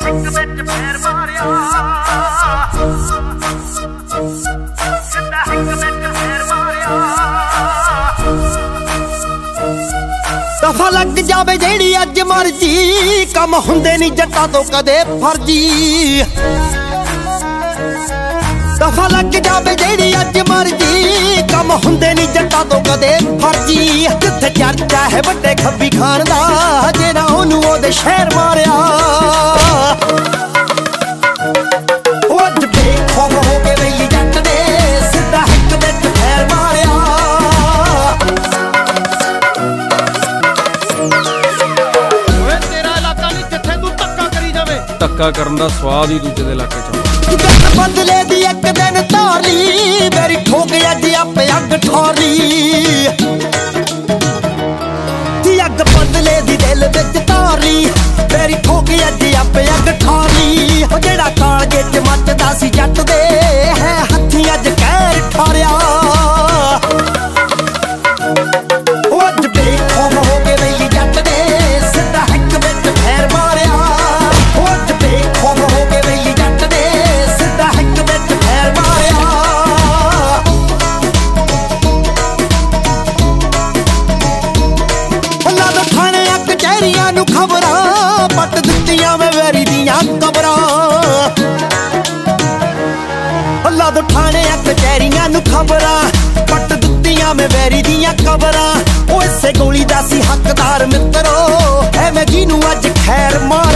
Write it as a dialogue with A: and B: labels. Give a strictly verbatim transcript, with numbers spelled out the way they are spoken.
A: ਦਫਾ ਲੱਗ ਜਾਵੇ ਜਿਹੜੀ ਅੱਜ ਮਰਜੀ, ਕੰਮ ਹੁੰਦੇ ਨਹੀਂ ਜੱਟਾਂ ਤੋਂ ਕਦੇ ਫਰਜੀ। ਦਫਾ ਲੱਗ ਜਾਵੇ ਜਿਹੜੀ ਅੱਜ ਮਰਜੀ, ਕੰਮ ਹੁੰਦੇ ਨਹੀਂ ਜੱਟਾਂ ਤੋਂ ਕਦੇ ਫਰਜੀ। ਕਿੱਥੇ ਚਰਚਾ ਹੈ ਵੱਡੇ ਖੱਬੀ ਖਾਨ ਦਾ, ਜਿਹੜਾ ਉਹਨੂੰ ਉਹਦੇ ਸ਼ਹਿਰ ਮਾਰਿਆ। ਉਹ ਅੱਜ ਬੇਖੌਫ ਹੋ ਕੇ ਵੇਲੀ ਜੱਟ ਨੇ ਸਿੱਧਾ ਹਿੱਕ ਵਿੱਚ ਫੇਰ ਮਾਰਿਆ।
B: ਧੱਕਾ ਕਰਨ ਦਾ ਸਵਾਦ ਹੀ ਦੂਜੇ ਦੇ ਇਲਾਕੇ ਚ।
A: ਜੱਟ ਬਦਲੇ ਦੀ ਇੱਕ ਦਿਨ ਧਾਰੀ, ਮੇਰੀ ਠੋਕ ਅੱਜ ਆਪੇ ਅੱਗ ਠਾਰੀ। ਦੀ ਅੱਗ ਬਦਲੇ ਦੀ ਦਿਲ ਵਿੱਚ ਧਾਰੀ, ਮੇਰੀ ਠੋਕ ਅੱਜ ਆਪੇ ਅੱਗ ਠਾਰੀ। ਉਹ ਜਿਹੜਾ ਕਾਲਜੇ ਚ ਮੱਚਦਾ ਸੀ ਜੱਟ ਦੇ, ਹੈ ਹੱਥੀਂ ਅੱਜ ਕਹਿਰ ਠਾਰਿਆ। ਉਹ ਅੱਜ ਬੇਖੌਫ ਹੋ ਕੇ ਵੇਲੀ ਜੱਟ ਨੇ ਸਿੱਧਾ ਹਿੱਕ ਵਿੱਚ ਫੇਰ ਮਾਰਿਆ। ਖਬਰਾਂ ਪੱਟ ਦਿੱਤੀਆਂ ਮੈਂ ਵੈਰੀ ਦੀਆਂ ਕਬਰਾਂ। ਅੱਲਾ ਤੋਂ ਠਾਣਿਆਂ ਕਚਹਿਰੀਆਂ ਨੂੰ ਖਬਰਾਂ ਪੱਟ ਦਿੱਤੀਆਂ ਮੈਂ ਵੈਰੀ ਦੀਆਂ ਕਬਰਾਂ। ਉਹ ਇਸੇ ਗੋਲੀ ਦਾ ਸੀ ਹੱਕਦਾਰ ਮਿੱਤਰੋ, ਐਵੇਂ ਜਿਹਨੂੰ ਅੱਜ ਖੈਰ ਮਾਰ